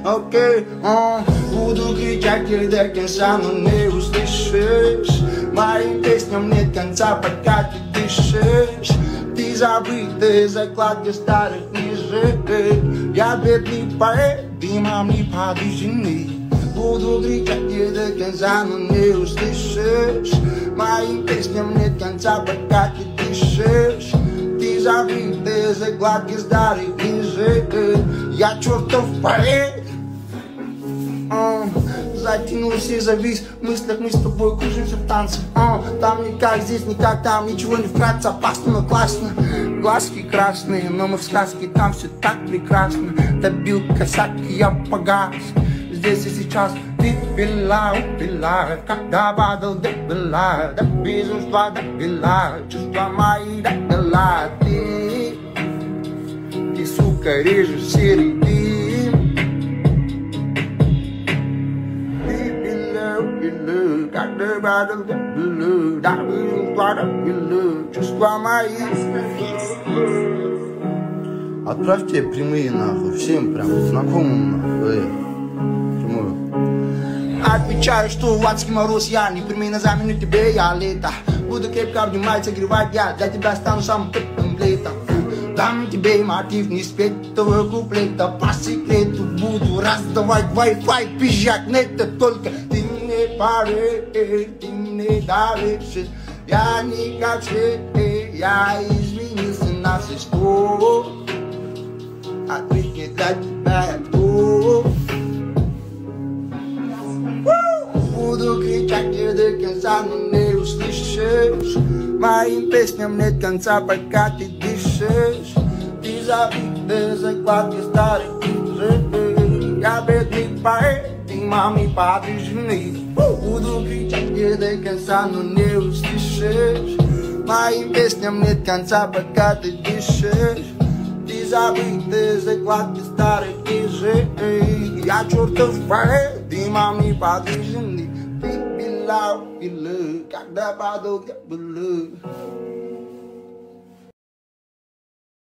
окей, буду кричать тебе до конца, но не услышишь. Моим песням нет конца, пока ты дышишь. Ты забытая закладка старых книжек. Я бедный поэт, дымом не подвижный. Буду кричать тебе до конца, но не услышишь. Моим песням нет конца, пока ты дышишь. Ты забытая закладки старых книжек. Я чертов поэт. Затянулся и завис в мыслях, мы с тобой кружимся в танце. Там никак, здесь никак, там ничего не вкратце. Опасно, но классно. Глазки красные, но мы в сказке, там все так прекрасно. Добил косяк, и я погас. Здесь и сейчас ты пила, когда падал, допила, до безумства допила, чувства мои допила. Ты, сука, режешь серый дым. Ты пила, когда падал, допила, до безумства допила, чувства мои. Отправьте прямые нахуй, всем прям знакомым нахуй. Отвечаю, что в адский мороз я не прими на замену тебе, я лето. Буду крепко обнимать, согревать я, для тебя стану самым теплым летом. Дам тебе мотив не спеть твоего куплета, по секрету буду раздавать Wi-Fi, пизжак, это только ты мне поверь, ты мне доверишь. Я не как все, я изменился на все 100. Ответь для тебя я готов. Буду кричать тебе до конца, но не услышишь. Моим песням нет конца, пока ты дышишь. Ты забытая закладка старых книжек. Я бедный поэт, ты маме подвижный. Буду кричать тебе до конца, но не услышишь. Моим песням нет конца, пока ты дышишь. Ты забытая закладка старых книжек. Я чертов поэт, ты маме подвижный. Когда падал, я был.